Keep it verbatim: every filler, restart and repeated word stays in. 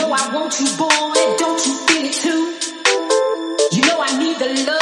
know I want you, boy. Don't you feel it too? You know I need the love.